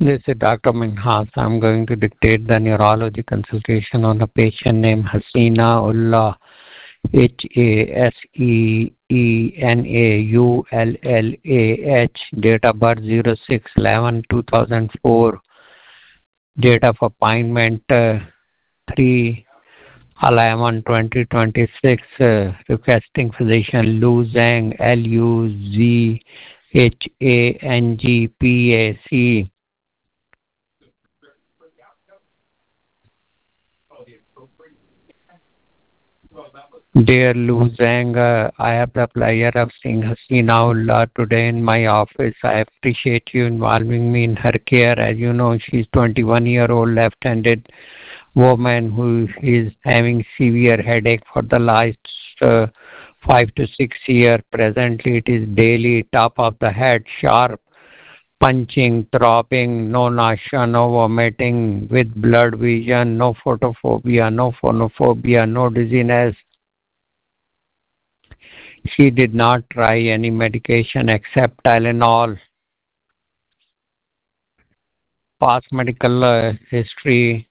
This is Dr. Minhas. I'm going to dictate the neurology consultation on a patient named Hasina Ullah, HASEENAULLAH, date of birth 06/11/2004, date of appointment 3/11/2026, requesting physician Lu Zhang, LUZHANGPAC. Dear Lu Zhang, I have the pleasure of seeing Hasina Ullah today in my office. I appreciate you involving me in her care. As you know, she's 21-year-old left-handed woman who is having severe headache for the last 5 to 6 years. Presently, it is daily, top of the head, sharp, punching, throbbing, no nausea, no vomiting, with blurred vision, no photophobia, no phonophobia, no dizziness. She did not try any medication except Tylenol. Past medical history.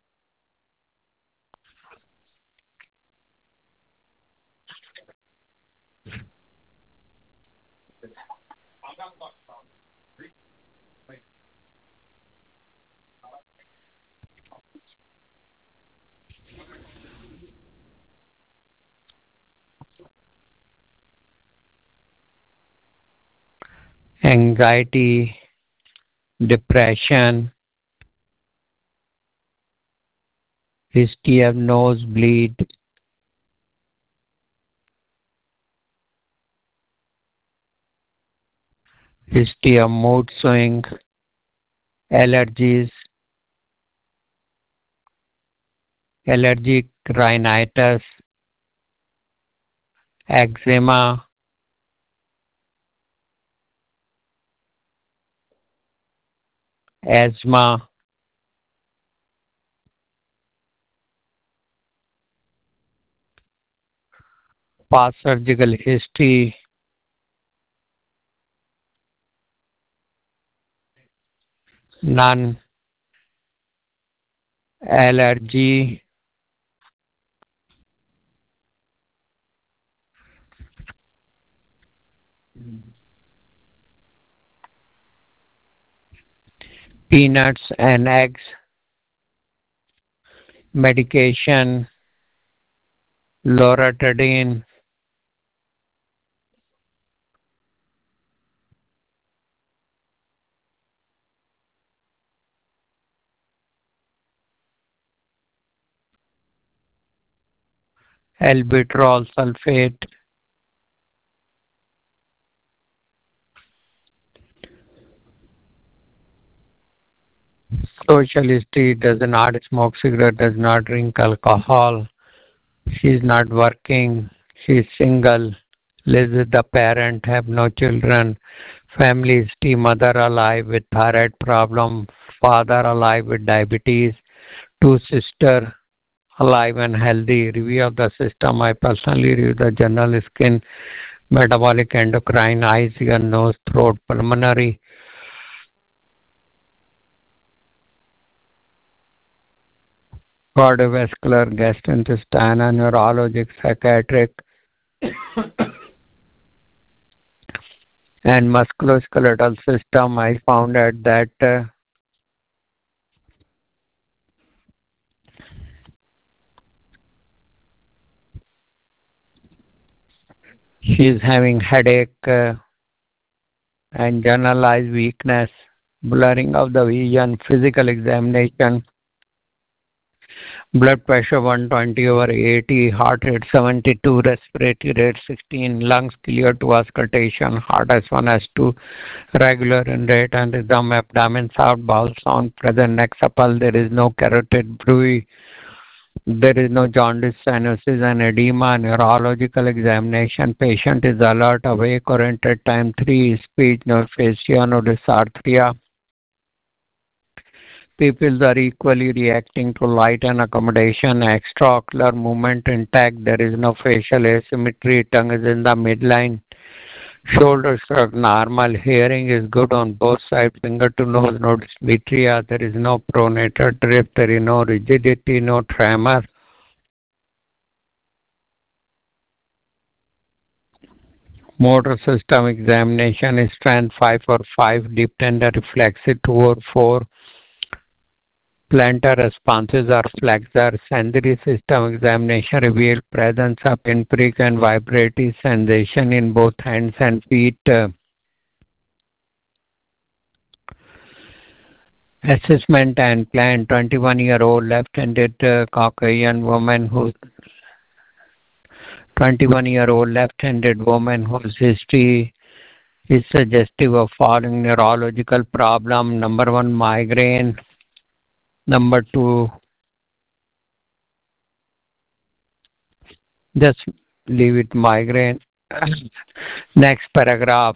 Anxiety, depression, history of nosebleed, history of mood swing, allergies, allergic rhinitis, eczema, asthma, past surgical history, none, allergy, peanuts and eggs, medication, loratadine, albuterol sulfate, social history, does not smoke cigarette, does not drink alcohol, she is not working, she is single, lives with the parent, have no children, family history, mother alive with thyroid problem, father alive with diabetes, 2 sisters alive and healthy. Review of the system, I personally review the general skin, metabolic, endocrine, eyes, ear, nose, throat, pulmonary, cardiovascular, gastrointestinal, neurologic, psychiatric, and musculoskeletal system. I found out that she is having headache and generalized weakness, blurring of the vision, physical examination, blood pressure 120/80, heart rate 72, respiratory rate 16, lungs clear to auscultation, heart S1, S2, regular in rate and rhythm, abdomen soft, bowel sound, present neck supple, there is no carotid bruit, there is no jaundice, cyanosis and edema, neurological examination, patient is alert, awake, oriented, time 3, speech, no aphasia, no dysarthria. Pupils are equally reacting to light and accommodation, extraocular movement intact, there is no facial asymmetry, tongue is in the midline, Shoulder shrug normal. Hearing is good on both sides. Finger to nose, no dysmetria. There is no pronator drift. There is no rigidity, no tremor. Motor system examination is strength 5 or 5. Deep tender reflexive 2 or 4. Plantar responses are flexor. Sensory system examination revealed presence of pinprick and vibratory sensation in both hands and feet. Assessment and plan. 21-year-old left-handed Caucasian woman who 21-year-old left-handed woman whose history is suggestive of following neurological problem. Number 1, migraine. Number 2, just leave it migraine. Next paragraph.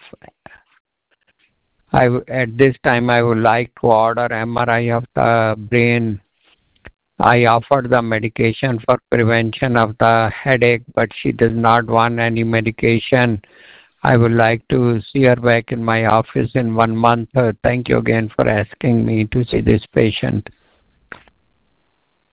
At this time, I would like to order MRI of the brain. I offered the medication for prevention of the headache, but she does not want any medication. I would like to see her back in my office in 1 month. Thank you again for asking me to see this patient.